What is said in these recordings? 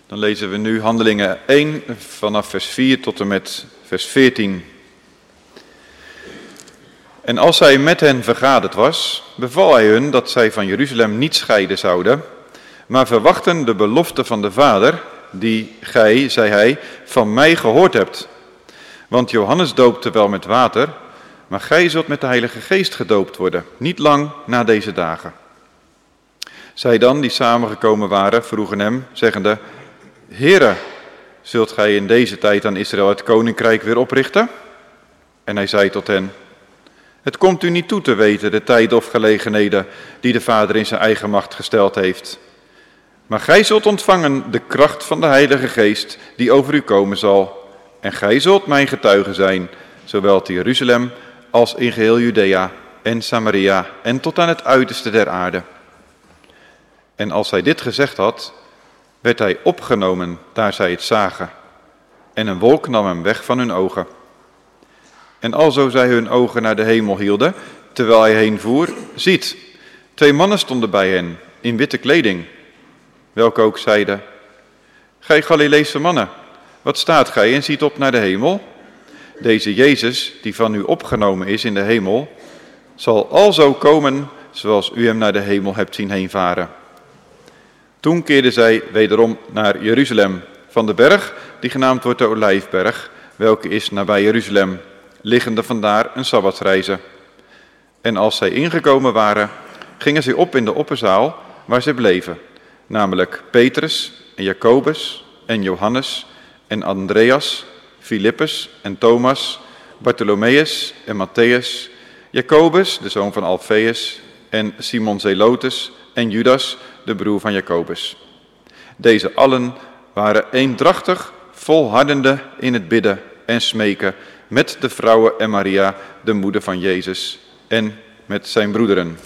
Dan lezen we nu Handelingen 1 vanaf vers 4 tot en met vers 14. En als hij met hen vergaderd was, beval hij hun dat zij van Jeruzalem niet scheiden zouden, maar verwachten de belofte van de Vader, die gij, zei hij, van mij gehoord hebt. Want Johannes doopte wel met water, maar gij zult met de Heilige Geest gedoopt worden, niet lang na deze dagen. Zij dan, die samengekomen waren, vroegen hem, zeggende, Heere, zult gij in deze tijd aan Israël het koninkrijk weer oprichten? En hij zei tot hen, het komt u niet toe te weten de tijden of gelegenheden die de Vader in zijn eigen macht gesteld heeft. Maar gij zult ontvangen de kracht van de Heilige Geest die over u komen zal. En gij zult mijn getuige zijn, zowel te Jeruzalem als in geheel Judea en Samaria en tot aan het uiterste der aarde. En als hij dit gezegd had, werd hij opgenomen daar zij het zagen. En een wolk nam hem weg van hun ogen. En alzo zij hun ogen naar de hemel hielden, terwijl hij heen voer, ziet, 2 mannen stonden bij hen, in witte kleding, welke ook zeiden, gij Galileese mannen, wat staat gij en ziet op naar de hemel? Deze Jezus, die van u opgenomen is in de hemel, zal alzo komen, zoals u hem naar de hemel hebt zien heenvaren. Toen keerden zij wederom naar Jeruzalem, van de berg, die genaamd wordt de Olijfberg, welke is nabij Jeruzalem, liggende vandaar een sabbatsreize. En als zij ingekomen waren, gingen zij op in de opperzaal waar zij bleven, namelijk Petrus en Jacobus en Johannes en Andreas, Filippus en Thomas, Bartholomeus en Matthäus, Jacobus, de zoon van Alfeus, en Simon Zelotes en Judas, de broer van Jacobus. Deze allen waren eendrachtig, volhardende in het bidden en smeken met de vrouwen en Maria, de moeder van Jezus, en met zijn broederen.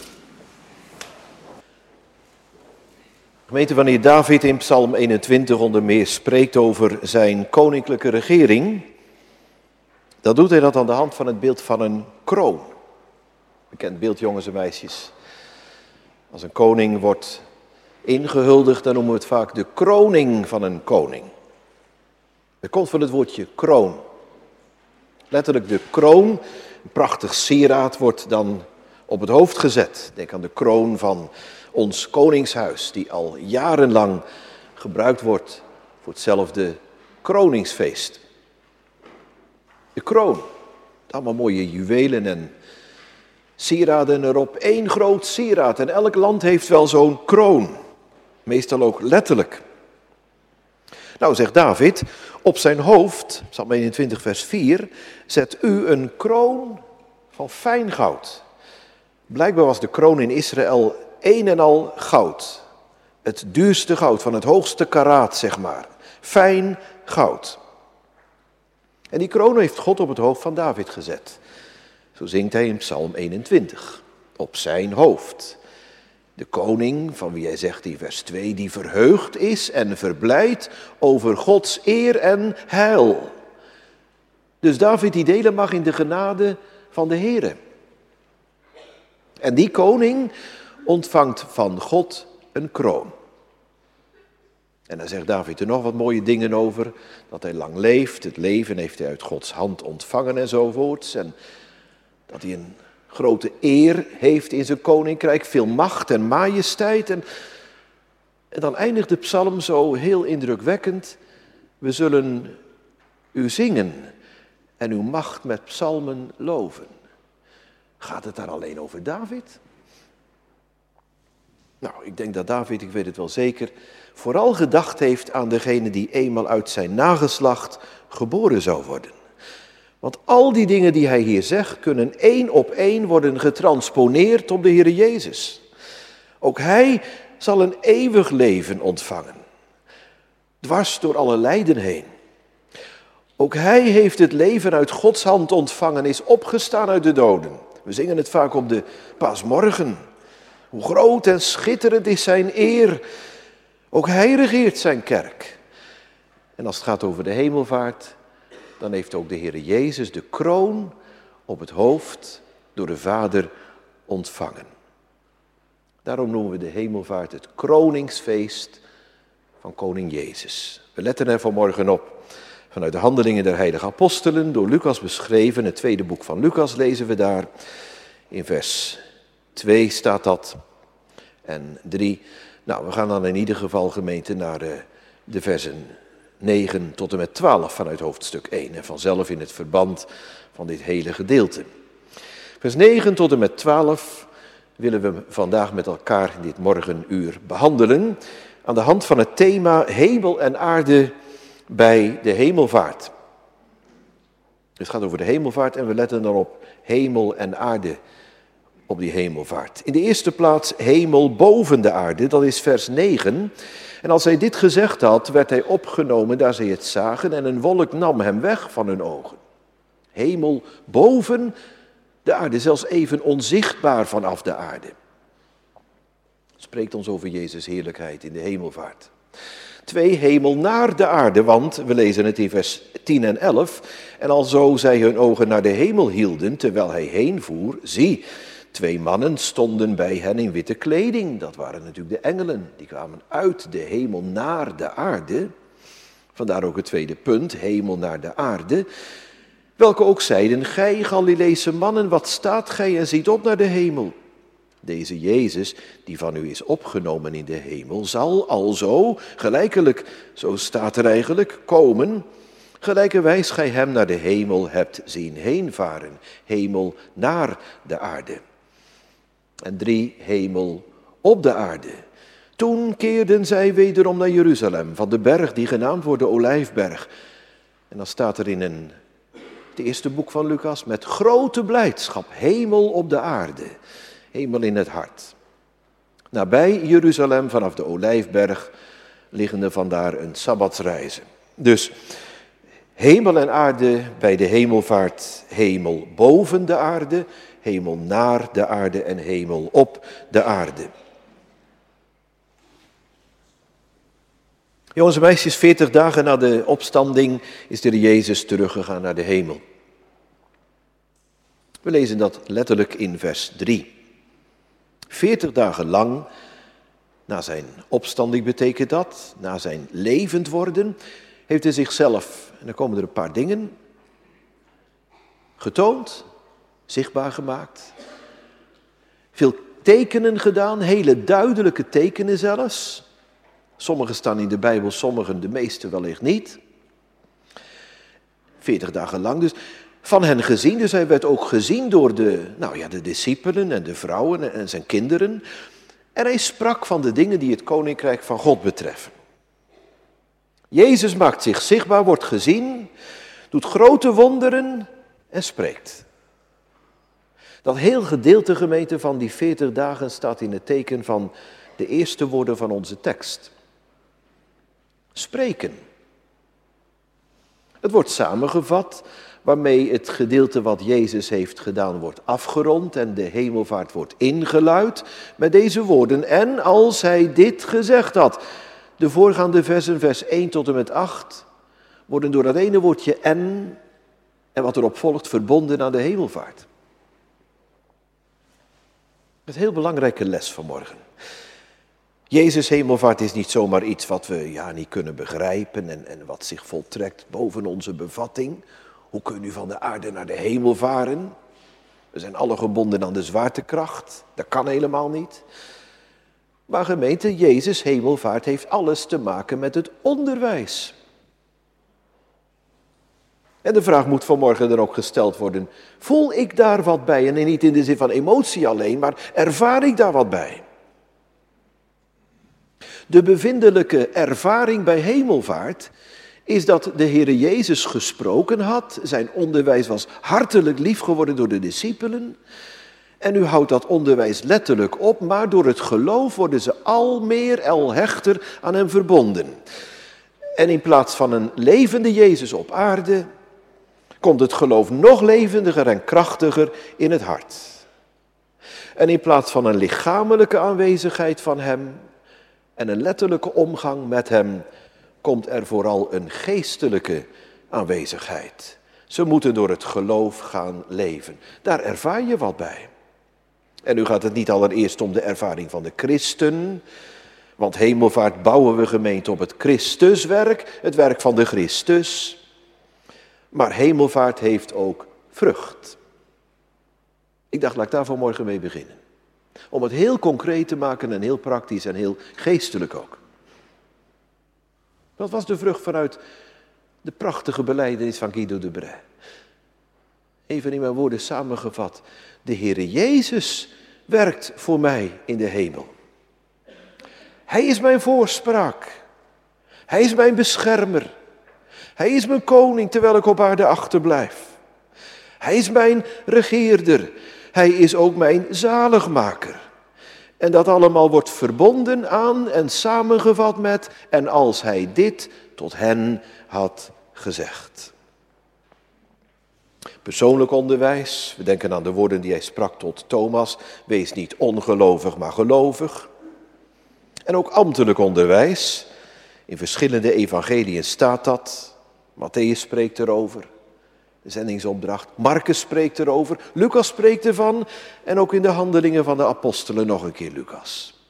Gemeente, wanneer David in Psalm 21 onder meer spreekt over zijn koninklijke regering, dan doet hij dat aan de hand van het beeld van een kroon. Bekend beeld, jongens en meisjes. Als een koning wordt ingehuldigd, dan noemen we het vaak de kroning van een koning. Dat komt van het woordje kroon. Letterlijk de kroon, een prachtig sieraad, wordt dan op het hoofd gezet. Denk aan de kroon van ons koningshuis, die al jarenlang gebruikt wordt voor hetzelfde kroningsfeest. De kroon, allemaal mooie juwelen en sieraden erop. Eén groot sieraad en elk land heeft wel zo'n kroon. Meestal ook letterlijk. Nou, zegt David, op zijn hoofd, Psalm 21 vers 4, zet u een kroon van fijn goud. Blijkbaar was de kroon in Israël een en al goud. Het duurste goud van het hoogste karaat, zeg maar. Fijn goud. En die kroon heeft God op het hoofd van David gezet. Zo zingt hij in Psalm 21. Op zijn hoofd. De koning, van wie hij zegt in vers 2, die verheugd is en verblijd over Gods eer en heil. Dus David die delen mag in de genade van de Heere. En die koning ontvangt van God een kroon. En dan zegt David er nog wat mooie dingen over. Dat hij lang leeft, het leven heeft hij uit Gods hand ontvangen enzovoorts. En dat hij een grote eer heeft in zijn koninkrijk, veel macht en majesteit. En dan eindigt de psalm zo heel indrukwekkend. We zullen u zingen en uw macht met psalmen loven. Gaat het daar alleen over David? Nou, ik denk dat David, ik weet het wel zeker, vooral gedacht heeft aan degene die eenmaal uit zijn nageslacht geboren zou worden. Want al die dingen die hij hier zegt, kunnen één op één worden getransponeerd op de Heer Jezus. Ook hij zal een eeuwig leven ontvangen, dwars door alle lijden heen. Ook hij heeft het leven uit Gods hand ontvangen, is opgestaan uit de doden. We zingen het vaak op de paasmorgen. Hoe groot en schitterend is zijn eer. Ook hij regeert zijn kerk. En als het gaat over de hemelvaart, dan heeft ook de Heer Jezus de kroon op het hoofd door de Vader ontvangen. Daarom noemen we de hemelvaart het kroningsfeest van koning Jezus. We letten er vanmorgen op. Vanuit de Handelingen der Heilige Apostelen, door Lucas beschreven, het tweede boek van Lucas lezen we daar. In vers 2 staat dat en 3. Nou, we gaan dan in ieder geval, gemeente, naar de versen 9 tot en met 12 vanuit hoofdstuk 1. En vanzelf in het verband van dit hele gedeelte. Vers 9 tot en met 12 willen we vandaag met elkaar in dit morgenuur behandelen. Aan de hand van het thema hemel en aarde bij de hemelvaart. Het gaat over de hemelvaart en we letten dan op hemel en aarde op die hemelvaart. In de eerste plaats hemel boven de aarde, dat is vers 9. En als hij dit gezegd had, werd hij opgenomen daar zij het zagen en een wolk nam hem weg van hun ogen. Hemel boven de aarde, zelfs even onzichtbaar vanaf de aarde. Het spreekt ons over Jezus' heerlijkheid in de hemelvaart. 2, hemel naar de aarde, want we lezen het in vers 10 en 11. En alzo zij hun ogen naar de hemel hielden, terwijl hij heen voer, zie, 2 mannen stonden bij hen in witte kleding. Dat waren natuurlijk de engelen, die kwamen uit de hemel naar de aarde. Vandaar ook het tweede punt, hemel naar de aarde. Welke ook zeiden, gij Galileese mannen, wat staat gij en ziet op naar de hemel? Deze Jezus, die van u is opgenomen in de hemel, zal alzo, gelijkelijk, zo staat er eigenlijk, komen, gelijkerwijs gij hem naar de hemel hebt zien heenvaren. Hemel naar de aarde. En 3, hemel op de aarde. Toen keerden zij wederom naar Jeruzalem, van de berg die genaamd wordt de Olijfberg. En dan staat er in het eerste boek van Lucas, met grote blijdschap, hemel op de aarde. Hemel in het hart. Nabij Jeruzalem, vanaf de Olijfberg, liggen er vandaar een sabbatsreizen. Dus hemel en aarde bij de hemelvaart, hemel boven de aarde, hemel naar de aarde en hemel op de aarde. Jongens en meisjes, 40 dagen na de opstanding is de Heer Jezus teruggegaan naar de hemel. We lezen dat letterlijk in vers 3. 40 dagen lang, na zijn opstanding betekent dat, na zijn levend worden, heeft hij zichzelf, en dan komen er een paar dingen, getoond, zichtbaar gemaakt. Veel tekenen gedaan, hele duidelijke tekenen zelfs. Sommige staan in de Bijbel, sommige, de meeste wellicht niet. 40 dagen lang dus. Van hen gezien, dus hij werd ook gezien door de discipelen en de vrouwen en zijn kinderen. En hij sprak van de dingen die het koninkrijk van God betreffen. Jezus maakt zich zichtbaar, wordt gezien, doet grote wonderen en spreekt. Dat heel gedeelte, gemeente, van die 40 dagen staat in het teken van de eerste woorden van onze tekst. Spreken. Het wordt samengevat, waarmee het gedeelte wat Jezus heeft gedaan wordt afgerond en de hemelvaart wordt ingeluid met deze woorden. En als hij dit gezegd had, de voorgaande versen, vers 1 tot en met 8, worden door dat ene woordje en wat erop volgt verbonden aan de hemelvaart. Dat is een heel belangrijke les vanmorgen. Jezus' hemelvaart is niet zomaar iets wat we niet kunnen begrijpen en wat zich voltrekt boven onze bevatting. Hoe kun je van de aarde naar de hemel varen? We zijn alle gebonden aan de zwaartekracht. Dat kan helemaal niet. Maar gemeente, Jezus' hemelvaart heeft alles te maken met het onderwijs. En de vraag moet vanmorgen dan ook gesteld worden. Voel ik daar wat bij? En niet in de zin van emotie alleen, maar ervaar ik daar wat bij? De bevindelijke ervaring bij hemelvaart is dat de Heere Jezus gesproken had. Zijn onderwijs was hartelijk lief geworden door de discipelen. En nu houdt dat onderwijs letterlijk op, maar door het geloof worden ze al meer, al hechter aan hem verbonden. En in plaats van een levende Jezus op aarde, komt het geloof nog levendiger en krachtiger in het hart. En in plaats van een lichamelijke aanwezigheid van hem en een letterlijke omgang met hem, komt er vooral een geestelijke aanwezigheid. Ze moeten door het geloof gaan leven. Daar ervaar je wat bij. En nu gaat het niet allereerst om de ervaring van de christen, Want hemelvaart bouwen we gemeente op het Christuswerk, het werk van de Christus. Maar hemelvaart heeft ook vrucht. Ik dacht, laat ik daar vanmorgen mee beginnen. Om het heel concreet te maken en heel praktisch en heel geestelijk ook. Wat was de vrucht vanuit de prachtige belijdenis van Guido de Brès? Even in mijn woorden samengevat. De Heere Jezus werkt voor mij in de hemel. Hij is mijn voorspraak. Hij is mijn beschermer. Hij is mijn koning terwijl ik op aarde achterblijf. Hij is mijn regeerder. Hij is ook mijn zaligmaker. En dat allemaal wordt verbonden aan en samengevat met en als hij dit tot hen had gezegd. Persoonlijk onderwijs, we denken aan de woorden die hij sprak tot Thomas. Wees niet ongelovig, maar gelovig. En ook ambtelijk onderwijs. In verschillende evangeliën staat dat. Matthäus spreekt erover. De zendingsopdracht. Marcus spreekt erover. Lucas spreekt ervan. En ook in de handelingen van de apostelen nog een keer Lucas.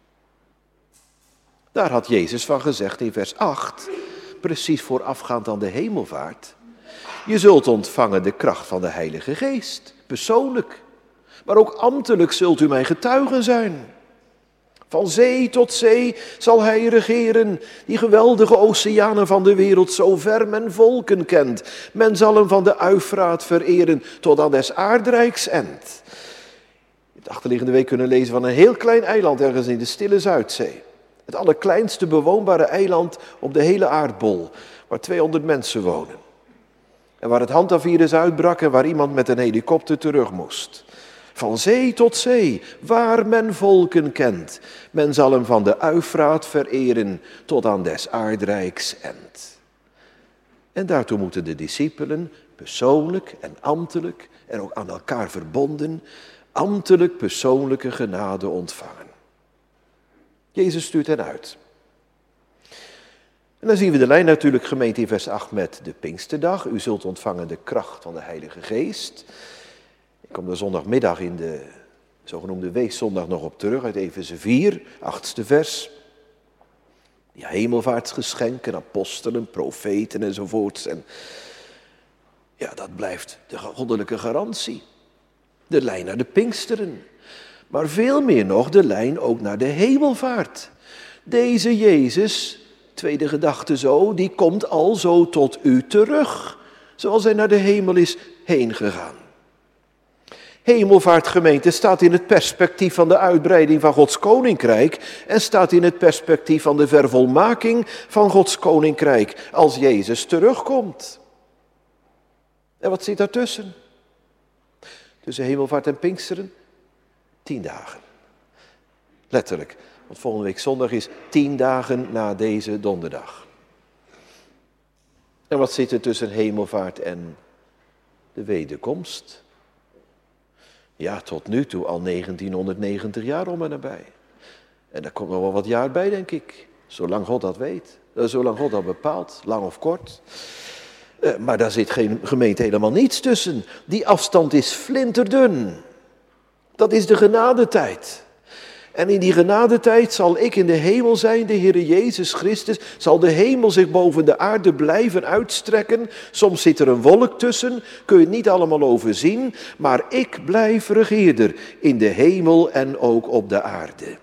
Daar had Jezus van gezegd in vers 8. Precies voorafgaand aan de hemelvaart. Je zult ontvangen de kracht van de Heilige Geest. Persoonlijk. Maar ook ambtelijk zult u mijn getuigen zijn. Van zee tot zee zal hij regeren, die geweldige oceanen van de wereld, zo ver men volken kent. Men zal hem van de Uifraat vereren tot aan des aardrijks end. De achterliggende week kunnen lezen van een heel klein eiland ergens in de stille Zuidzee. Het allerkleinste bewoonbare eiland op de hele aardbol, waar 200 mensen wonen. En waar het handhavirus uitbrak en waar iemand met een helikopter terug moest. Van zee tot zee, waar men volken kent. Men zal hem van de Uifraat vereren tot aan des aardrijks end. En daartoe moeten de discipelen persoonlijk en ambtelijk en ook aan elkaar verbonden, ambtelijk persoonlijke genade ontvangen. Jezus stuurt hen uit. En dan zien we de lijn natuurlijk gemeente in vers 8 met de Pinksterdag. U zult ontvangen de kracht van de Heilige Geest. Ik kom er zondagmiddag in de zogenoemde weeszondag nog op terug uit Efeze 4, 8e vers. Ja, hemelvaartsgeschenken, apostelen, profeten enzovoorts. En ja, dat blijft de goddelijke garantie. De lijn naar de Pinksteren. Maar veel meer nog de lijn ook naar de hemelvaart. Deze Jezus, tweede gedachte zo, die komt al zo tot u terug. Zoals hij naar de hemel is heen gegaan. Hemelvaartgemeente staat in het perspectief van de uitbreiding van Gods koninkrijk en staat in het perspectief van de vervolmaking van Gods koninkrijk als Jezus terugkomt. En wat zit daartussen? Tussen hemelvaart en Pinksteren? 10 dagen. Letterlijk, want volgende week zondag is 10 dagen na deze donderdag. En wat zit er tussen hemelvaart en de wederkomst? Ja, tot nu toe al 1990 jaar om en nabij. En daar komt nog wel wat jaar bij, denk ik. Zolang God dat weet. Zolang God dat bepaalt, lang of kort. Maar daar zit geen gemeente helemaal niets tussen. Die afstand is flinterdun. Dat is de genadetijd. En in die genadetijd zal ik in de hemel zijn, de Heere Jezus Christus, zal de hemel zich boven de aarde blijven uitstrekken. Soms zit er een wolk tussen, kun je het niet allemaal overzien, maar ik blijf regeerder in de hemel en ook op de aarde.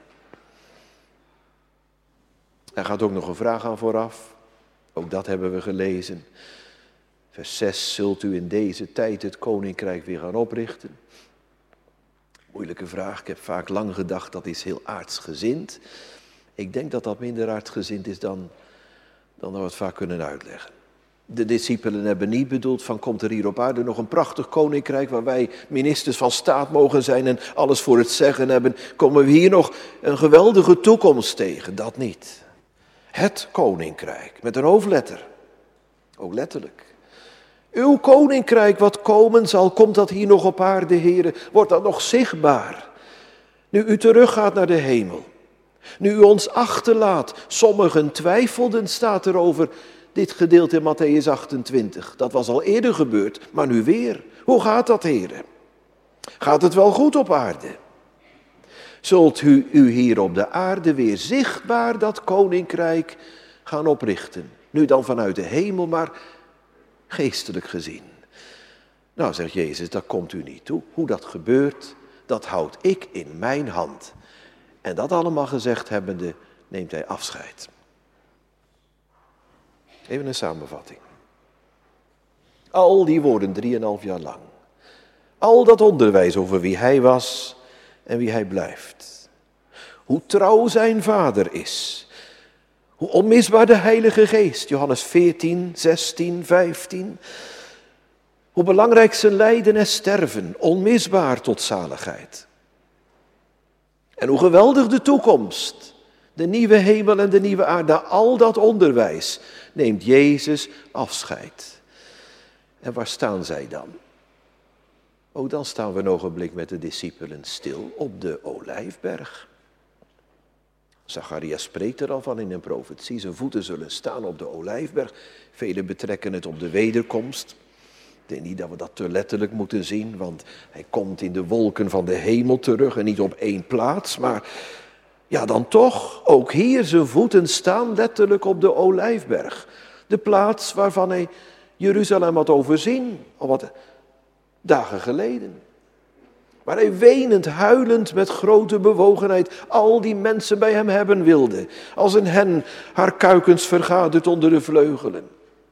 Er gaat ook nog een vraag aan vooraf, ook dat hebben we gelezen. Vers 6, zult u in deze tijd het koninkrijk weer gaan oprichten? Moeilijke vraag, ik heb vaak lang gedacht dat is heel aardsgezind. Ik denk dat dat minder aardsgezind is dan we het vaak kunnen uitleggen. De discipelen hebben niet bedoeld van komt er hier op aarde nog een prachtig koninkrijk waar wij ministers van staat mogen zijn en alles voor het zeggen hebben. Komen we hier nog een geweldige toekomst tegen? Dat niet. Het koninkrijk met een hoofdletter. Ook letterlijk. Uw koninkrijk wat komen zal, komt dat hier nog op aarde, Heere? Wordt dat nog zichtbaar? Nu u teruggaat naar de hemel. Nu u ons achterlaat. Sommigen twijfelden, staat er over dit gedeelte in Matthäus 28. Dat was al eerder gebeurd, maar nu weer. Hoe gaat dat, Heere? Gaat het wel goed op aarde? zult u hier op de aarde weer zichtbaar dat koninkrijk gaan oprichten. Nu dan vanuit de hemel, maar geestelijk gezien. Nou, zegt Jezus, dat komt u niet toe. Hoe dat gebeurt, dat houd ik in mijn hand. En dat allemaal gezegd hebbende, neemt hij afscheid. Even een samenvatting. Al die woorden 3,5 jaar lang. Al dat onderwijs over wie hij was en wie hij blijft. Hoe trouw zijn vader is. Hoe onmisbaar de Heilige Geest, Johannes 14, 16, 15. Hoe belangrijk zijn lijden en sterven, onmisbaar tot zaligheid. En hoe geweldig de toekomst, de nieuwe hemel en de nieuwe aarde, na al dat onderwijs neemt Jezus afscheid. En waar staan zij dan? Oh, dan staan we een ogenblik met de discipelen stil op de Olijfberg. Zacharias spreekt er al van in een profetie. Zijn voeten zullen staan op de Olijfberg. Velen betrekken het op de wederkomst. Ik denk niet dat we dat te letterlijk moeten zien, want hij komt in de wolken van de hemel terug en niet op één plaats. Maar ja, dan toch, ook hier zijn voeten staan letterlijk op de Olijfberg. De plaats waarvan hij Jeruzalem had overzien, al wat dagen geleden. Waar hij wenend, huilend met grote bewogenheid al die mensen bij hem hebben wilde. Als een hen haar kuikens vergadert onder de vleugelen.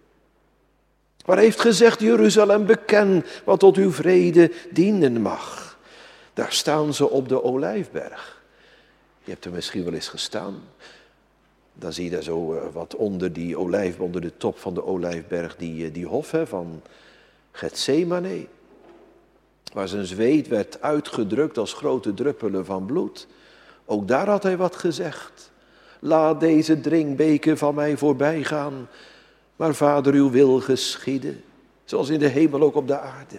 Waar hij heeft gezegd, Jeruzalem, beken wat tot uw vrede dienen mag. Daar staan ze op de Olijfberg. Je hebt er misschien wel eens gestaan. Dan zie je daar zo wat onder de top van de Olijfberg, die hof van Getsemane. Waar zijn zweet werd uitgedrukt als grote druppelen van bloed. Ook daar had hij wat gezegd. Laat deze drinkbeker van mij voorbij gaan. Maar Vader, uw wil geschieden. Zoals in de hemel ook op de aarde.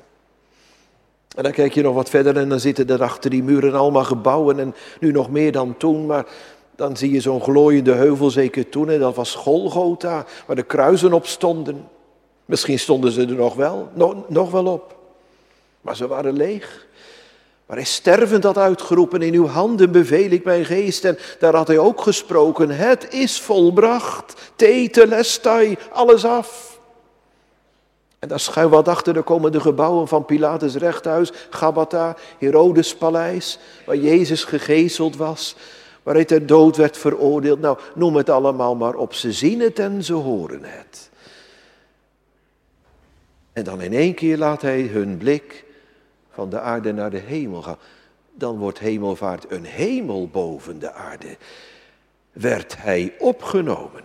En dan kijk je nog wat verder en dan zitten er achter die muren allemaal gebouwen. En nu nog meer dan toen. Maar dan zie je zo'n glooiende heuvel, zeker toen. En dat was Golgotha, waar de kruisen op stonden. Misschien stonden ze er nog wel op. Maar ze waren leeg. Maar hij stervend had uitgeroepen, in uw handen beveel ik mijn geest. En daar had hij ook gesproken, het is volbracht. Tetelestai, alles af. En daar schuin wat achter, er komen de gebouwen van Pilatus rechthuis, Gabbatha, Herodes paleis, waar Jezus gegezeld was, waar hij ter dood werd veroordeeld. Nou, noem het allemaal maar op, ze zien het en ze horen het. En dan in één keer laat hij hun blik van de aarde naar de hemel gaan. Dan wordt hemelvaart een hemel boven de aarde. Werd hij opgenomen.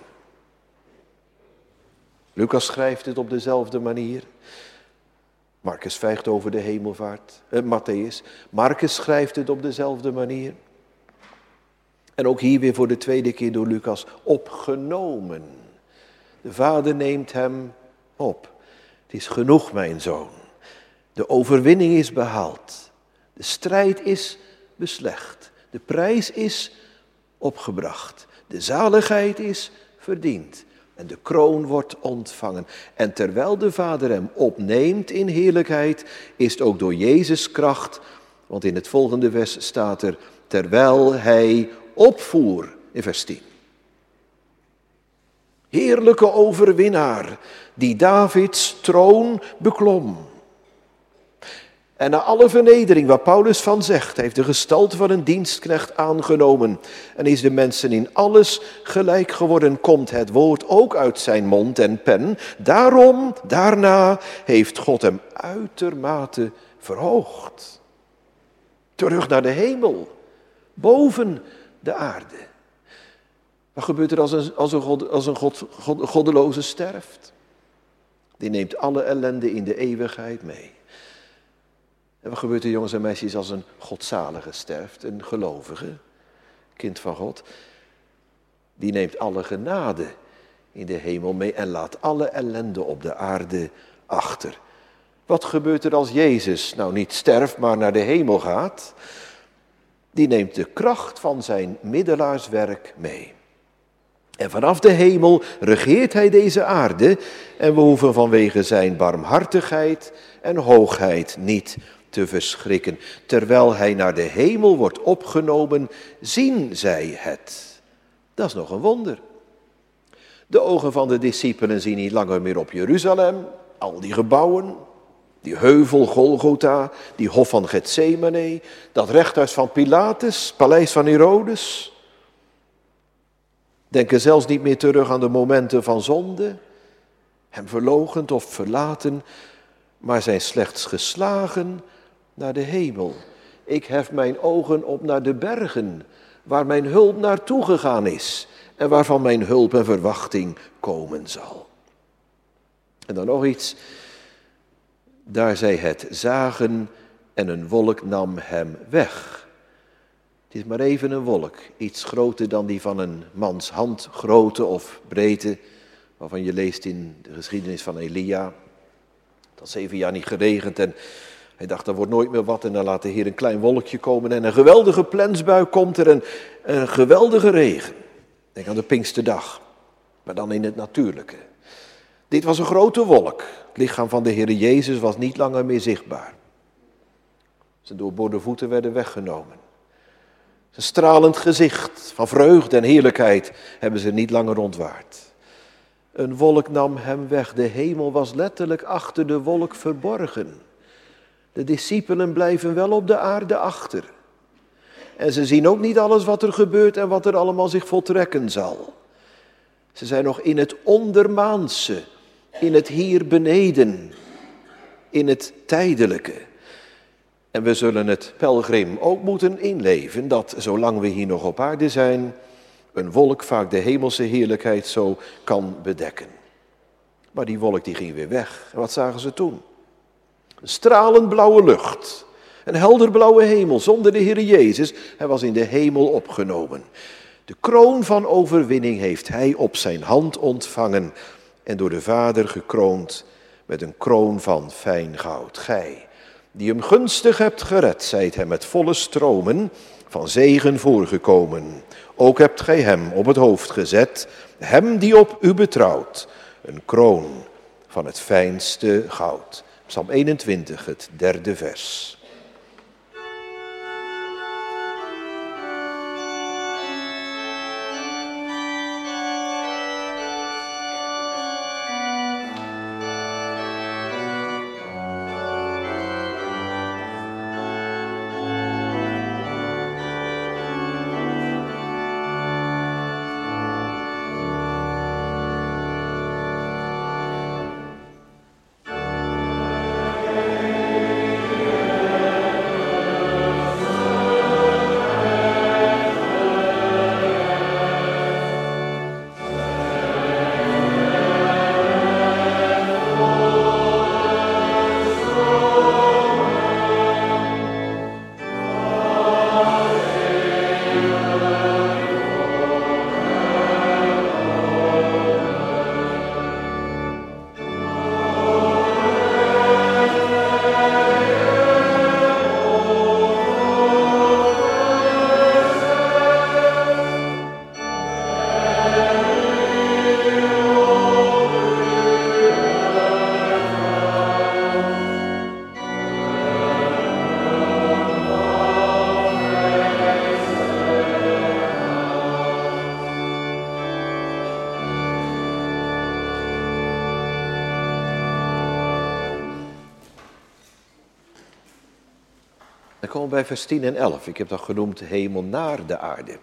Lucas schrijft het op dezelfde manier. Marcus zwijgt over de hemelvaart. Matthäus. Marcus schrijft het op dezelfde manier. En ook hier weer voor de tweede keer door Lucas. Opgenomen. De Vader neemt hem op. Het is genoeg, mijn zoon. De overwinning is behaald. De strijd is beslecht. De prijs is opgebracht. De zaligheid is verdiend. En de kroon wordt ontvangen. En terwijl de Vader hem opneemt in heerlijkheid, is het ook door Jezus kracht. Want in het volgende vers staat er, terwijl hij opvoer, in vers 10. Heerlijke overwinnaar, die Davids troon beklom. En na alle vernedering waar Paulus van zegt, heeft de gestalte van een dienstknecht aangenomen. En is de mensen in alles gelijk geworden, komt het woord ook uit zijn mond en pen. Daarna heeft God hem uitermate verhoogd. Terug naar de hemel, boven de aarde. Wat gebeurt er als een goddeloze sterft? Die neemt alle ellende in de eeuwigheid mee. En wat gebeurt er, jongens en meisjes, als een godzalige sterft, een gelovige, kind van God? Die neemt alle genade in de hemel mee en laat alle ellende op de aarde achter. Wat gebeurt er als Jezus nou niet sterft, maar naar de hemel gaat? Die neemt de kracht van zijn middelaarswerk mee. En vanaf de hemel regeert hij deze aarde en we hoeven vanwege zijn barmhartigheid en hoogheid niet te verschrikken. Terwijl hij naar de hemel wordt opgenomen, zien zij het. Dat is nog een wonder. De ogen van de discipelen zien niet langer meer op Jeruzalem, al die gebouwen, die heuvel Golgotha, die hof van Getsemane, dat rechthuis van Pilatus, paleis van Herodes. Denken zelfs niet meer terug aan de momenten van zonde, hem verloochend of verlaten, maar zijn slechts geslagen naar de hemel. Ik hef mijn ogen op naar de bergen, waar mijn hulp naartoe gegaan is en waarvan mijn hulp en verwachting komen zal. En dan nog iets, daar zij het zagen en een wolk nam hem weg. Het is maar even een wolk, iets groter dan die van een mans handgrootte of breedte, waarvan je leest in de geschiedenis van Elia. Het had 7 jaar niet geregend en hij dacht, er wordt nooit meer wat. En dan laat de Heer een klein wolkje komen en een geweldige plensbui komt er, een geweldige regen. Denk aan de Pinksterdag, maar dan in het natuurlijke. Dit was een grote wolk. Het lichaam van de Heer Jezus was niet langer meer zichtbaar. Zijn doorborde voeten werden weggenomen. Zijn stralend gezicht van vreugde en heerlijkheid hebben ze niet langer ontwaard. Een wolk nam hem weg. De hemel was letterlijk achter de wolk verborgen. De discipelen blijven wel op de aarde achter. En ze zien ook niet alles wat er gebeurt en wat er allemaal zich voltrekken zal. Ze zijn nog in het ondermaanse, in het hier beneden, in het tijdelijke. En we zullen het pelgrim ook moeten inleven dat zolang we hier nog op aarde zijn, een wolk vaak de hemelse heerlijkheid zo kan bedekken. Maar die wolk die ging weer weg. En wat zagen ze toen? Een stralend blauwe lucht. Een helder blauwe hemel zonder de Heer Jezus. Hij was in de hemel opgenomen. De kroon van overwinning heeft hij op zijn hand ontvangen. En door de Vader gekroond met een kroon van fijn goud. Gij, die hem gunstig hebt gered, zijt hem met volle stromen van zegen voorgekomen. Ook hebt gij hem op het hoofd gezet, hem die op u betrouwt, een kroon van het fijnste goud. Psalm 21, het 3e vers. Dan komen we bij vers 10 en 11. Ik heb dat genoemd hemel naar de aarde.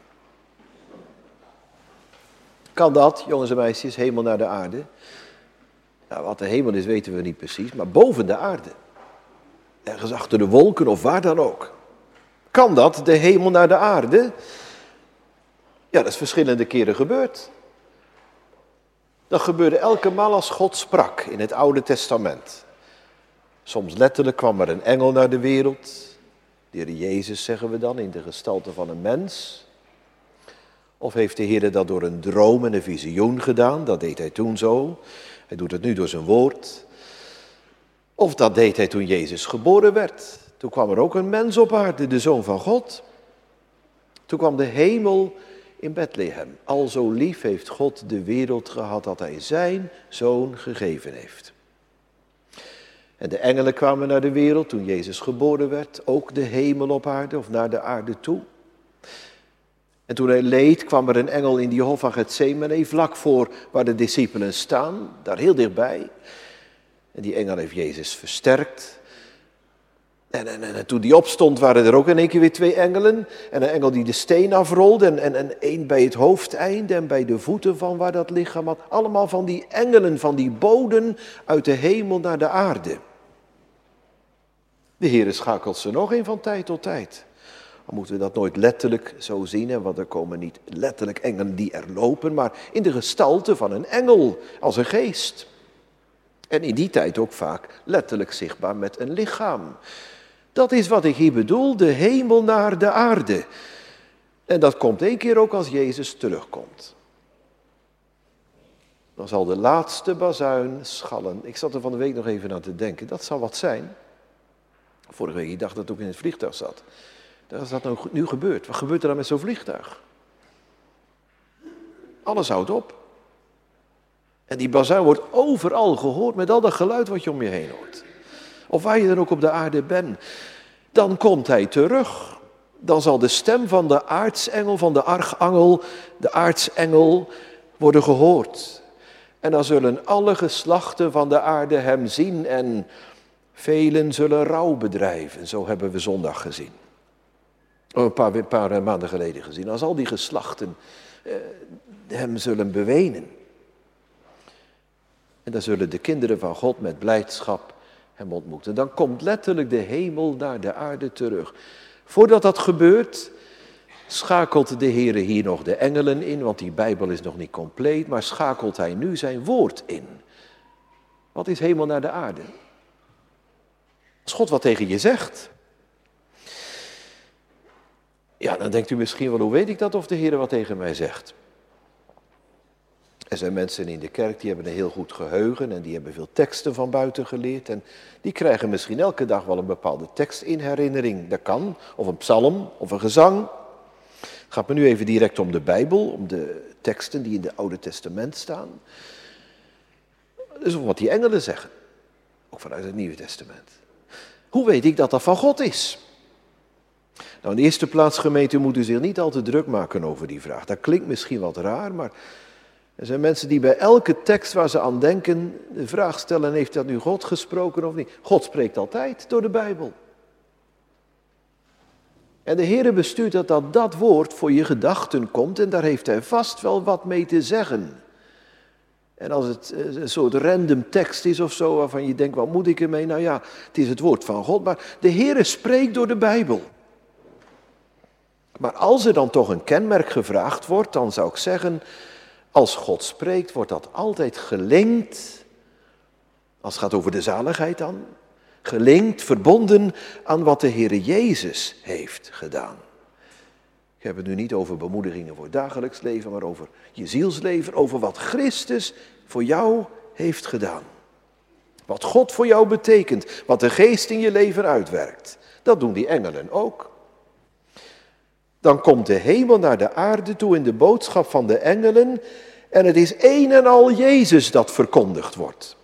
Kan dat, jongens en meisjes, hemel naar de aarde? Nou, wat de hemel is weten we niet precies, maar boven de aarde. Ergens achter de wolken of waar dan ook. Kan dat, de hemel naar de aarde? Ja, dat is verschillende keren gebeurd. Dat gebeurde elke maal als God sprak in het Oude Testament. Soms letterlijk kwam er een engel naar de wereld. De Heer Jezus, zeggen we dan, in de gestalte van een mens. Of heeft de Heer dat door een droom en een visioen gedaan? Dat deed hij toen zo. Hij doet het nu door zijn woord. Of dat deed hij toen Jezus geboren werd. Toen kwam er ook een mens op aarde, de Zoon van God. Toen kwam de hemel in Bethlehem. Al zo lief heeft God de wereld gehad dat hij zijn Zoon gegeven heeft. En de engelen kwamen naar de wereld toen Jezus geboren werd, ook de hemel op aarde of naar de aarde toe. En toen hij leed, kwam er een engel in die hof van Getsemane, vlak voor waar de discipelen staan, daar heel dichtbij. En die engel heeft Jezus versterkt. En toen die opstond waren er ook in één keer weer 2 engelen. En een engel die de steen afrolde en één bij het hoofdeinde en bij de voeten van waar dat lichaam had. Allemaal van die engelen, van die boden uit de hemel naar de aarde. De Heere schakelt ze nog in van tijd tot tijd. Dan moeten we dat nooit letterlijk zo zien, hè, want er komen niet letterlijk engelen die er lopen, maar in de gestalte van een engel, als een geest. En in die tijd ook vaak letterlijk zichtbaar met een lichaam. Dat is wat ik hier bedoel, de hemel naar de aarde. En dat komt 1 keer ook als Jezus terugkomt. Dan zal de laatste bazuin schallen. Ik zat er van de week nog even aan te denken, dat zal wat zijn. Vorige week, ik dacht dat het ook in het vliegtuig zat. Dat is dat nou nu gebeurd. Wat gebeurt er dan met zo'n vliegtuig? Alles houdt op. En die bazuin wordt overal gehoord met al dat geluid wat je om je heen hoort. Of waar je dan ook op de aarde bent. Dan komt hij terug. Dan zal de stem van de aartsengel, van de archangel, de aartsengel worden gehoord. En dan zullen alle geslachten van de aarde hem zien en velen zullen rouw bedrijven. Zo hebben we zondag gezien. Een paar maanden geleden gezien. Als al die geslachten hem zullen bewenen. En dan zullen de kinderen van God met blijdschap hem ontmoeten. Dan komt letterlijk de hemel naar de aarde terug. Voordat dat gebeurt, schakelt de Heere hier nog de engelen in, want die Bijbel is nog niet compleet, maar schakelt hij nu zijn woord in. Wat is hemel naar de aarde? Als God wat tegen je zegt. Ja, dan denkt u misschien wel, hoe weet ik dat of de Heere wat tegen mij zegt? Er zijn mensen in de kerk die hebben een heel goed geheugen en die hebben veel teksten van buiten geleerd. En die krijgen misschien elke dag wel een bepaalde tekst in herinnering. Dat kan, of een psalm, of een gezang. Het gaat me nu even direct om de Bijbel, om de teksten die in het Oude Testament staan. Dus wat die engelen zeggen, ook vanuit het Nieuwe Testament. Hoe weet ik dat dat van God is? Nou, in de eerste plaats, gemeente, moet u zich niet al te druk maken over die vraag. Dat klinkt misschien wat raar, maar er zijn mensen die bij elke tekst waar ze aan denken de vraag stellen, heeft dat nu God gesproken of niet? God spreekt altijd door de Bijbel. En de Heere bestuurt dat woord voor je gedachten komt en daar heeft hij vast wel wat mee te zeggen. En als het een soort random tekst is of zo, waarvan je denkt, wat moet ik ermee? Nou ja, het is het woord van God, maar de Heere spreekt door de Bijbel. Maar als er dan toch een kenmerk gevraagd wordt, dan zou ik zeggen, als God spreekt, wordt dat altijd gelinkt, als het gaat over de zaligheid dan, gelinkt, verbonden aan wat de Heere Jezus heeft gedaan. Ik heb het nu niet over bemoedigingen voor het dagelijks leven, maar over je zielsleven, over wat Christus voor jou heeft gedaan. Wat God voor jou betekent, wat de Geest in je leven uitwerkt. Dat doen die engelen ook. Dan komt de hemel naar de aarde toe in de boodschap van de engelen en het is één en al Jezus dat verkondigd wordt.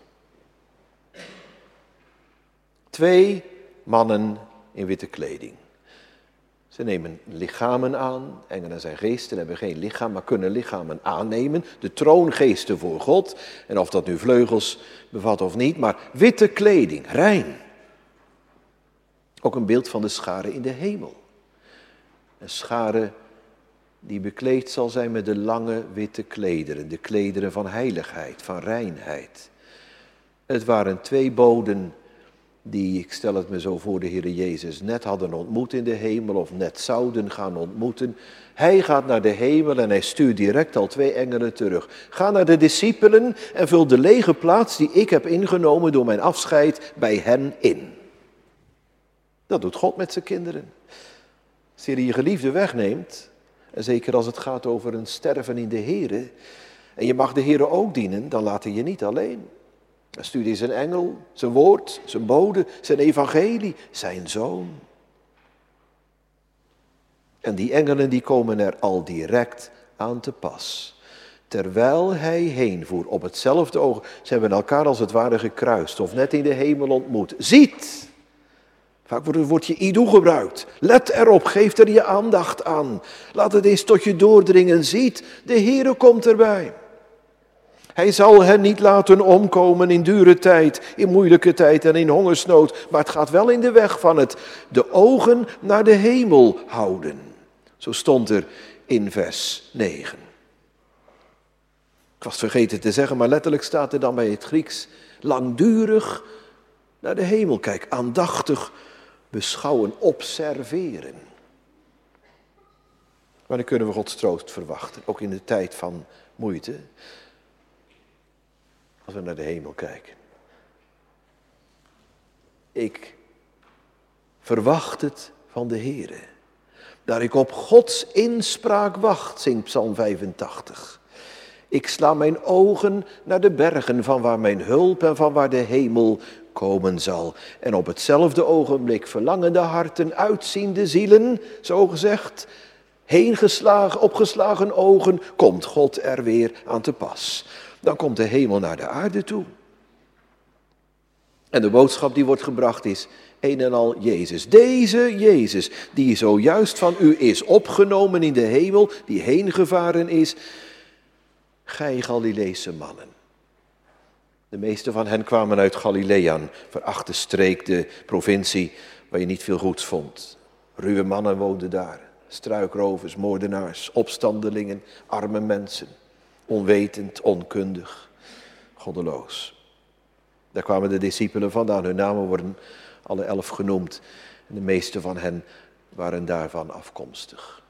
2 mannen in witte kleding. Ze nemen lichamen aan, engelen zijn geesten, hebben geen lichaam, maar kunnen lichamen aannemen. De troongeesten voor God, en of dat nu vleugels bevat of niet, maar witte kleding, rein. Ook een beeld van de schare in de hemel. Een schare die bekleed zal zijn met de lange witte klederen, de klederen van heiligheid, van reinheid. Het waren 2 boden die, ik stel het me zo voor, de Heere Jezus net hadden ontmoet in de hemel of net zouden gaan ontmoeten. Hij gaat naar de hemel en hij stuurt direct al 2 engelen terug. Ga naar de discipelen en vul de lege plaats die ik heb ingenomen door mijn afscheid bij hen in. Dat doet God met zijn kinderen. Als hij je geliefde wegneemt, en zeker als het gaat over een sterven in de Heere, en je mag de Heere ook dienen, dan laat hij je niet alleen. Dan stuurt hij zijn engel, zijn woord, zijn bode, zijn evangelie, zijn zoon. En die engelen die komen er al direct aan te pas. terwijl hij heenvoer, op hetzelfde oog, ze hebben elkaar als het ware gekruist of net in de hemel ontmoet. Ziet, vaak wordt je idoe gebruikt. Let erop, geef er je aandacht aan. Laat het eens tot je doordringen. Ziet, de Heere komt erbij. Hij zal hen niet laten omkomen in dure tijd, in moeilijke tijd en in hongersnood. Maar het gaat wel in de weg van het de ogen naar de hemel houden. Zo stond er in vers 9. Ik was vergeten te zeggen, maar letterlijk staat er dan bij het Grieks langdurig naar de hemel. Kijk, aandachtig beschouwen, observeren. Wanneer kunnen we Gods troost verwachten? Ook in de tijd van moeite. Als we naar de hemel kijken. Ik verwacht het van de Heere. Daar ik op Gods inspraak wacht, zingt Psalm 85. Ik sla mijn ogen naar de bergen van waar mijn hulp en van waar de hemel komen zal. En op hetzelfde ogenblik verlangen de harten, uitziende zielen, zo gezegd, opgeslagen ogen, komt God er weer aan te pas. Dan komt de hemel naar de aarde toe. En de boodschap die wordt gebracht is een en al Jezus. Deze Jezus, die zojuist van u is opgenomen in de hemel, die heen gevaren is. Gij Galileese mannen. De meeste van hen kwamen uit Galilea, een verachte streek, de provincie waar je niet veel goeds vond. Ruwe mannen woonden daar, struikrovers, moordenaars, opstandelingen, arme mensen. Onwetend, onkundig, goddeloos. Daar kwamen de discipelen vandaan, hun namen worden alle 11 genoemd. En de meeste van hen waren daarvan afkomstig.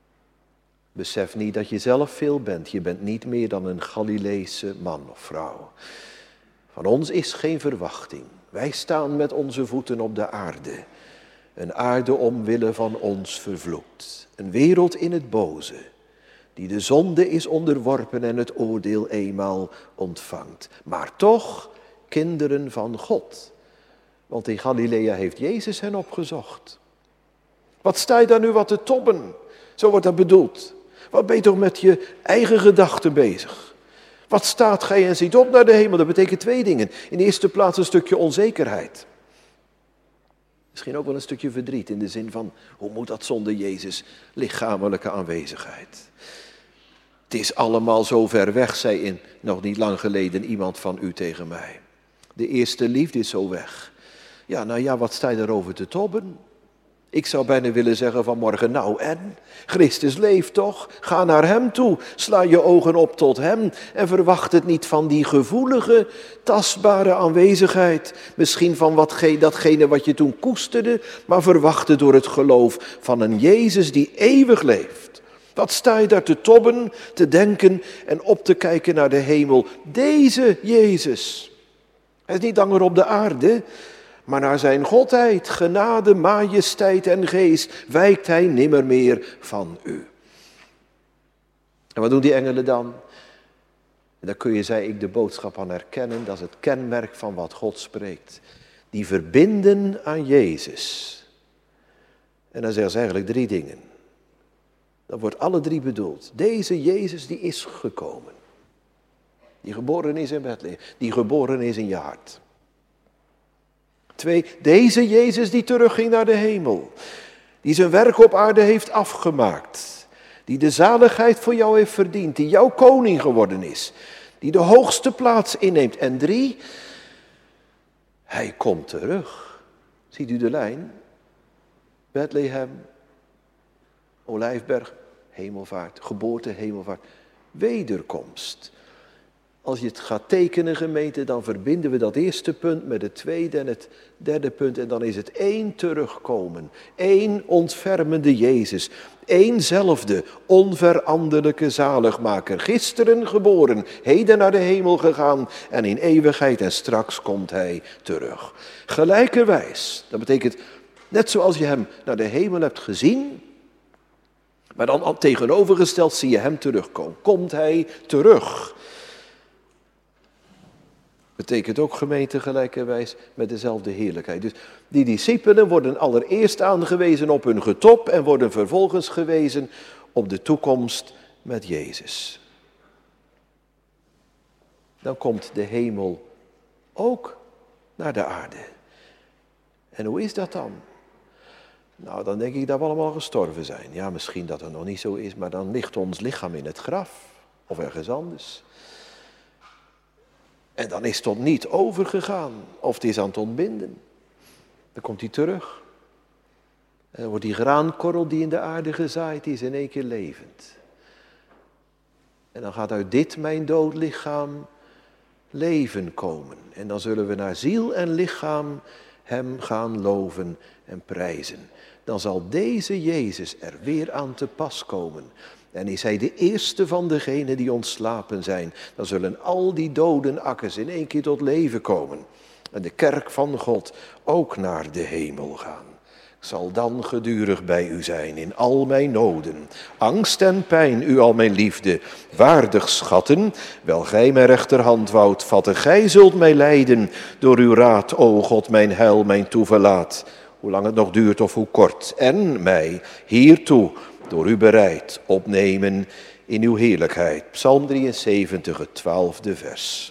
Besef niet dat je zelf veel bent. Je bent niet meer dan een Galileese man of vrouw. Van ons is geen verwachting. Wij staan met onze voeten op de aarde. Een aarde omwille van ons vervloekt. Een wereld in het boze. Die de zonde is onderworpen en het oordeel eenmaal ontvangt. Maar toch kinderen van God. Want in Galilea heeft Jezus hen opgezocht. Wat sta je daar nu wat te tobben? Zo wordt dat bedoeld. Wat ben je toch met je eigen gedachten bezig? Wat staat gij en ziet op naar de hemel? Dat betekent 2 dingen. In de eerste plaats een stukje onzekerheid. Misschien ook wel een stukje verdriet in de zin van, hoe moet dat zonder Jezus lichamelijke aanwezigheid? Het is allemaal zo ver weg, zei nog niet lang geleden iemand van u tegen mij. De eerste liefde is zo weg. Ja, nou ja, wat sta je daarover te tobben? Ik zou bijna willen zeggen vanmorgen, nou en? Christus leeft toch? Ga naar hem toe, sla je ogen op tot hem en verwacht het niet van die gevoelige, tastbare aanwezigheid. Misschien van datgene wat je toen koesterde, maar verwacht het door het geloof van een Jezus die eeuwig leeft. Wat sta je daar te tobben, te denken en op te kijken naar de hemel? Deze Jezus, hij is niet langer op de aarde, maar naar zijn godheid, genade, majesteit en geest wijkt hij nimmer meer van u. En wat doen die engelen dan? En daar kun je, zei ik, de boodschap aan herkennen. Dat is het kenmerk van wat God spreekt. Die verbinden aan Jezus. En dan zeggen ze eigenlijk 3 dingen. Dat wordt alle 3 bedoeld. Deze Jezus die is gekomen. Die geboren is in Bethlehem. Die geboren is in je hart. 2, deze Jezus die terugging naar de hemel. Die zijn werk op aarde heeft afgemaakt. Die de zaligheid voor jou heeft verdiend. Die jouw koning geworden is. Die de hoogste plaats inneemt. En 3, hij komt terug. Ziet u de lijn? Bethlehem, Olijfberg, hemelvaart, geboorte, hemelvaart, wederkomst. Als je het gaat tekenen, gemeente, dan verbinden we dat eerste punt met het tweede en het derde punt. En dan is het 1 terugkomen. 1 ontfermende Jezus. 1zelfde, onveranderlijke zaligmaker. Gisteren geboren, heden naar de hemel gegaan en in eeuwigheid en straks komt hij terug. Gelijkerwijs, dat betekent net zoals je hem naar de hemel hebt gezien, maar dan tegenovergesteld zie je hem terugkomen. Komt hij terug? Betekent ook gemeente gelijkerwijs met dezelfde heerlijkheid. Dus die discipelen worden allereerst aangewezen op hun getop en worden vervolgens gewezen op de toekomst met Jezus. dan komt de hemel ook naar de aarde. En hoe is dat dan? Nou, dan denk ik dat we allemaal gestorven zijn. Ja, misschien dat het nog niet zo is, maar dan ligt ons lichaam in het graf of ergens anders. En dan is het tot niet overgegaan of het is aan het ontbinden. Dan komt hij terug. En dan wordt die graankorrel die in de aarde gezaaid is in één keer levend. En dan gaat uit dit mijn dood lichaam leven komen. En dan zullen we naar ziel en lichaam hem gaan loven en prijzen. Dan zal deze Jezus er weer aan te pas komen. En is hij de eerste van degenen die ontslapen zijn. Dan zullen al die doden akkers in één keer tot leven komen. En de kerk van God ook naar de hemel gaan. Ik zal dan gedurig bij u zijn in al mijn noden. Angst en pijn, u al mijn liefde, waardig schatten. Wel gij mijn rechterhand woudt vatten, gij zult mij leiden. Door uw raad, o God, mijn heil, mijn toeverlaat. Hoe lang het nog duurt of hoe kort. En mij hiertoe door u bereid opnemen in uw heerlijkheid. Psalm 73, het 12e vers.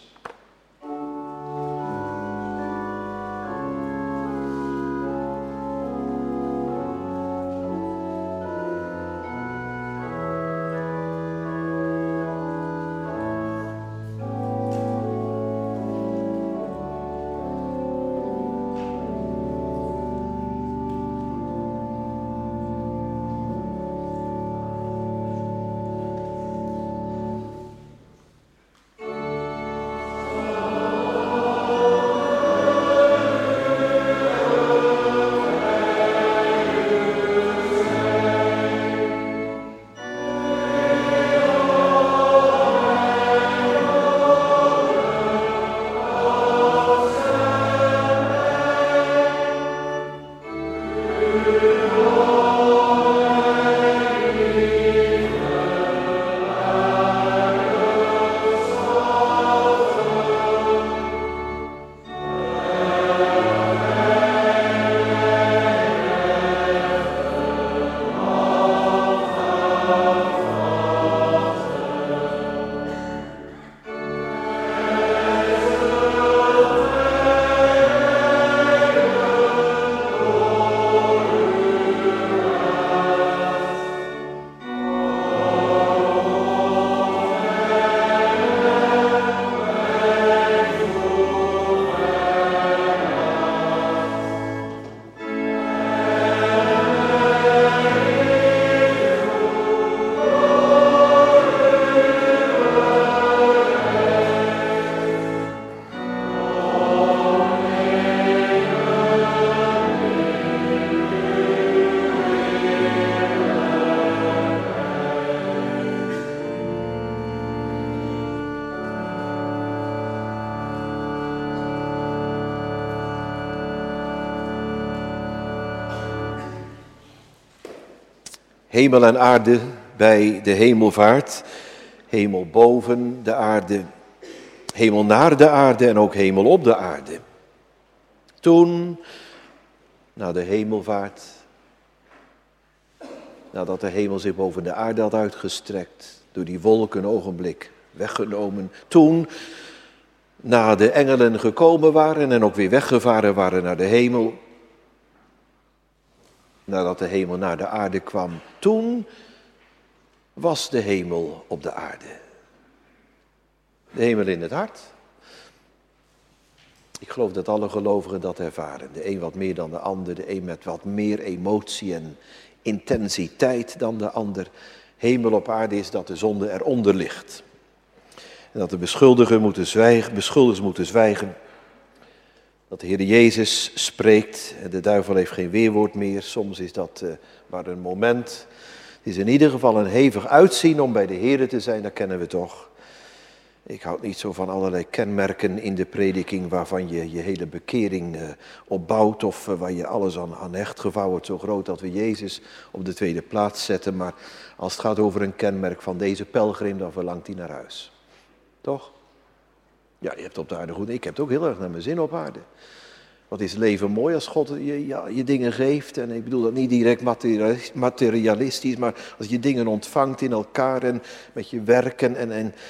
Hemel en aarde bij de hemelvaart. Hemel boven de aarde. Hemel naar de aarde en ook hemel op de aarde. Toen, na de hemelvaart, nadat de hemel zich boven de aarde had uitgestrekt, door die wolken een ogenblik weggenomen. Toen, na de engelen gekomen waren en ook weer weggevaren waren naar de hemel, nadat de hemel naar de aarde kwam, toen was de hemel op de aarde. De hemel in het hart. Ik geloof dat alle gelovigen dat ervaren. De een wat meer dan de ander, de een met wat meer emotie en intensiteit dan de ander. Hemel op aarde is dat de zonde eronder ligt. En dat de beschuldigers moeten zwijgen. Dat de Heer Jezus spreekt en de duivel heeft geen weerwoord meer. Soms is dat maar een moment. Het is in ieder geval een hevig uitzien om bij de Heer te zijn, dat kennen we toch. Ik houd niet zo van allerlei kenmerken in de prediking waarvan je je hele bekering opbouwt of waar je alles aan hecht. Gevaar wordt zo groot dat we Jezus op de tweede plaats zetten. Maar als het gaat over een kenmerk van deze pelgrim, dan verlangt hij naar huis. Toch? Ja, je hebt op de aarde goed. Ik heb het ook heel erg naar mijn zin op aarde. Wat is leven mooi als God je dingen geeft. En ik bedoel dat niet direct materialistisch, maar als je dingen ontvangt in elkaar en met je werk en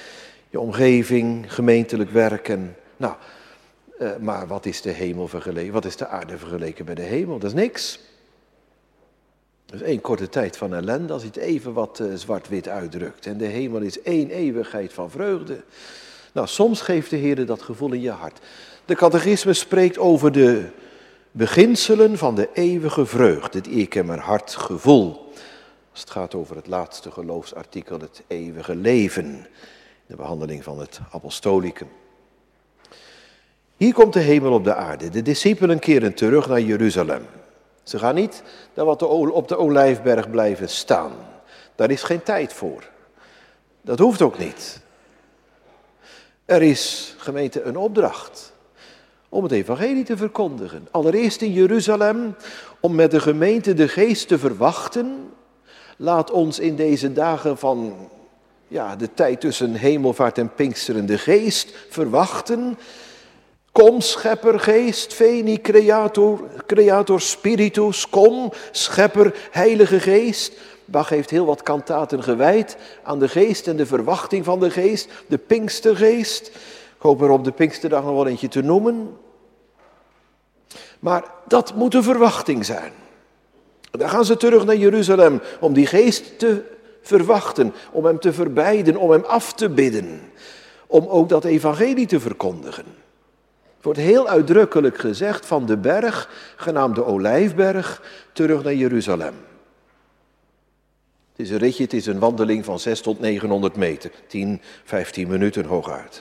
je omgeving, gemeentelijk werken. Nou, maar wat is de hemel vergeleken? Wat is de aarde vergeleken bij de hemel? Dat is niks. Dat is één korte tijd van ellende als je het even wat zwart-wit uitdrukt. En de hemel is één eeuwigheid van vreugde. Nou, soms geeft de Heer dat gevoel in je hart. De catechisme spreekt over de beginselen van de eeuwige vreugde, het Ekemer hartgevoel. Als het gaat over het laatste geloofsartikel, het eeuwige leven, de behandeling van het apostolicum. Hier komt de hemel op de aarde. De discipelen keren terug naar Jeruzalem. Ze gaan niet op de Olijfberg blijven staan. Daar is geen tijd voor. Dat hoeft ook niet. Er is, gemeente, een opdracht om het evangelie te verkondigen. Allereerst in Jeruzalem, om met de gemeente de geest te verwachten. Laat ons in deze dagen van de tijd tussen hemelvaart en Pinksteren de geest verwachten. Kom, schepper, geest, veni, creator, spiritus, kom, schepper, heilige geest. Bach heeft heel wat kantaten gewijd aan de geest en de verwachting van de geest, de Pinkstergeest. Ik hoop er op de Pinksterdag nog wel eentje te noemen. Maar dat moet een verwachting zijn. Dan gaan ze terug naar Jeruzalem om die geest te verwachten, om hem te verbijden, om hem af te bidden. Om ook dat evangelie te verkondigen. Het wordt heel uitdrukkelijk gezegd van de berg, genaamd de Olijfberg, terug naar Jeruzalem. Het is een ritje, het is een wandeling van 600 tot 900 meter. 10, 15 minuten hooguit.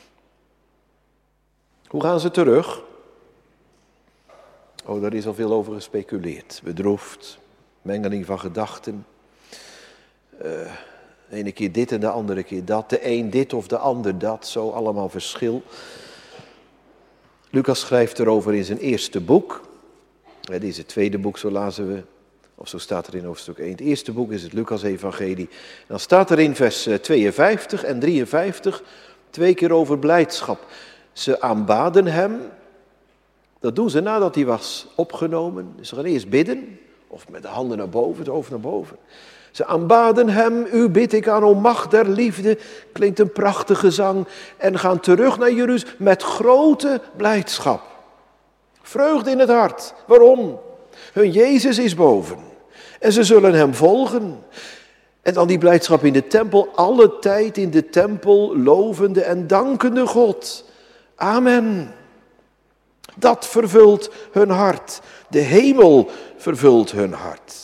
Hoe gaan ze terug? Oh, daar is al veel over gespeculeerd. Bedroefd, mengeling van gedachten. De ene keer dit en de andere keer dat. De een dit of de ander dat, zo allemaal verschil. Lucas schrijft erover in zijn eerste boek. Dit is het tweede boek, zo lazen we. Of zo staat er in hoofdstuk 1. Het eerste boek is het Lucas-evangelie. Dan staat er in vers 52 en 53 2 keer over blijdschap. Ze aanbaden hem. Dat doen ze nadat hij was opgenomen. Ze gaan eerst bidden. Of met de handen naar boven, het hoofd naar boven. Ze aanbaden hem. U bid ik aan, o macht der liefde. Klinkt een prachtige zang. En gaan terug naar Jeruzalem met grote blijdschap. Vreugde in het hart. Waarom? Hun Jezus is boven. En ze zullen hem volgen. En dan die blijdschap in de tempel. Alle tijd in de tempel lovende en dankende God. Amen. Dat vervult hun hart. De hemel vervult hun hart.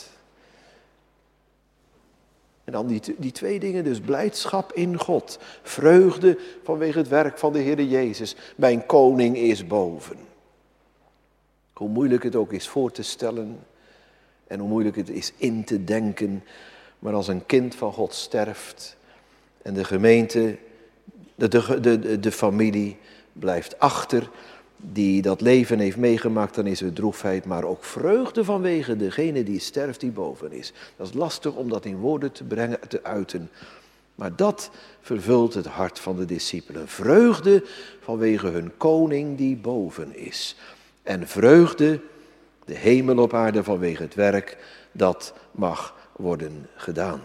En dan die twee dingen, dus blijdschap in God. Vreugde vanwege het werk van de Heer Jezus. Mijn koning is boven. Hoe moeilijk het ook is voor te stellen. En hoe moeilijk het is in te denken. Maar als een kind van God sterft. En de gemeente, de familie blijft achter. Die dat leven heeft meegemaakt, dan is er droefheid, maar ook vreugde vanwege degene die sterft, die boven is. Dat is lastig om dat in woorden te brengen, te uiten. Maar dat vervult het hart van de discipelen. Vreugde vanwege hun koning die boven is. En vreugde, de hemel op aarde vanwege het werk, dat mag worden gedaan.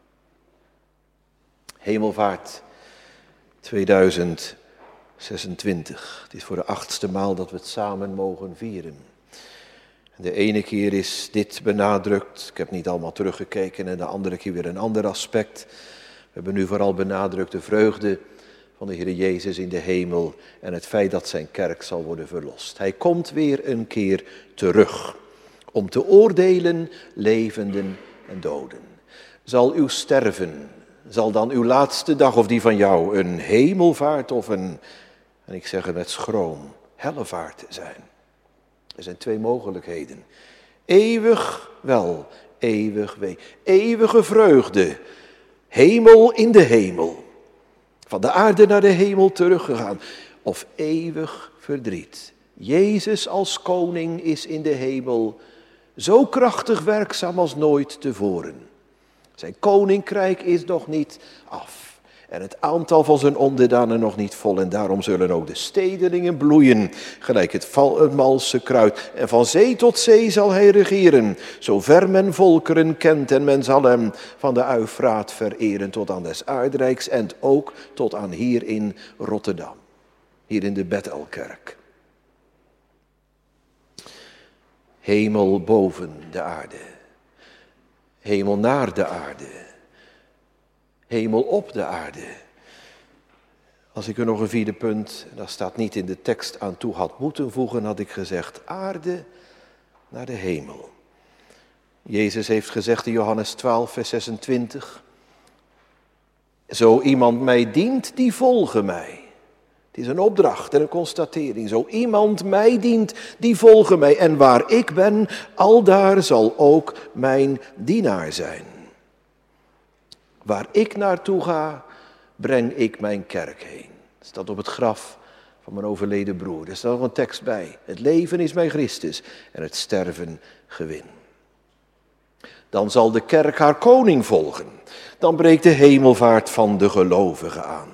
Hemelvaart 2026. Het is voor de 8e maal dat we het samen mogen vieren. De ene keer is dit benadrukt, ik heb niet allemaal teruggekeken, en de andere keer weer een ander aspect. We hebben nu vooral benadrukt de vreugde van de Heer Jezus in de hemel en het feit dat zijn kerk zal worden verlost. Hij komt weer een keer terug om te oordelen levenden en doden. Zal uw sterven, zal dan uw laatste dag of die van jou een hemelvaart of een, en ik zeg het met schroom, hellevaart zijn? Er zijn 2 mogelijkheden. Eeuwig wel, eeuwig wee. Eeuwige vreugde, hemel in de hemel. Van de aarde naar de hemel teruggegaan. Of eeuwig verdriet. Jezus als koning is in de hemel zo krachtig werkzaam als nooit tevoren. Zijn koninkrijk is nog niet af. en het aantal van zijn onderdanen nog niet vol. En daarom zullen ook de stedelingen bloeien, gelijk het malse kruid. En van zee tot zee zal hij regeren, zover men volkeren kent. En men zal hem van de Uifraat vereren tot aan des aardrijks en ook tot aan hier in Rotterdam, hier in de Bethelkerk. Hemel boven de aarde, hemel naar de aarde, hemel op de aarde. Als ik er nog een vierde punt, dat staat niet in de tekst, aan toe had moeten voegen, had ik gezegd aarde naar de hemel. Jezus heeft gezegd in Johannes 12, vers 26, zo iemand mij dient, die volge mij. Het is een opdracht en een constatering. Zo iemand mij dient, die volge mij. En waar ik ben, aldaar zal ook mijn dienaar zijn. Waar ik naartoe ga, breng ik mijn kerk heen. Dat staat op het graf van mijn overleden broer. Er staat nog een tekst bij. Het leven is mijn Christus en het sterven gewin. Dan zal de kerk haar koning volgen. Dan breekt de hemelvaart van de gelovigen aan.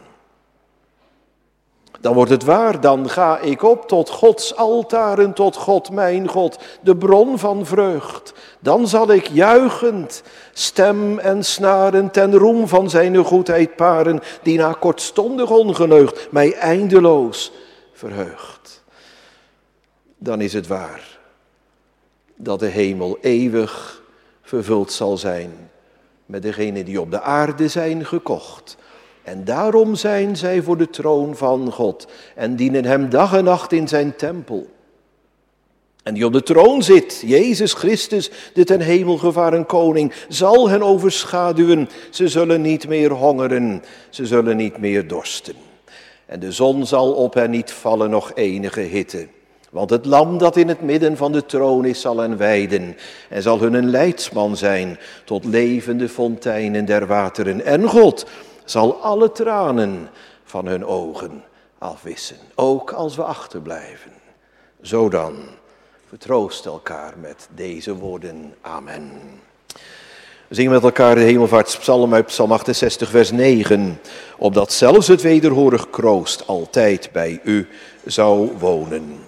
Dan wordt het waar, dan ga ik op tot Gods altaren, tot God mijn God, de bron van vreugd. Dan zal ik juichend, stem en snaren ten roem van zijn goedheid paren, die na kortstondig ongeneugd mij eindeloos verheugt. Dan is het waar dat de hemel eeuwig vervuld zal zijn met degenen die op de aarde zijn gekocht. En daarom zijn zij voor de troon van God en dienen hem dag en nacht in zijn tempel. En die op de troon zit, Jezus Christus, de ten hemel gevaren koning, zal hen overschaduwen. Ze zullen niet meer hongeren, ze zullen niet meer dorsten. En de zon zal op hen niet vallen, nog enige hitte. Want het lam dat in het midden van de troon is, zal hen weiden en zal hun een leidsman zijn tot levende fonteinen der wateren. En God zal alle tranen van hun ogen afwissen, ook als we achterblijven. Zo dan, vertroost elkaar met deze woorden. Amen. We zingen met elkaar de hemelvaartspsalm uit Psalm 68, vers 9. Opdat zelfs het wederhorig kroost altijd bij u zou wonen.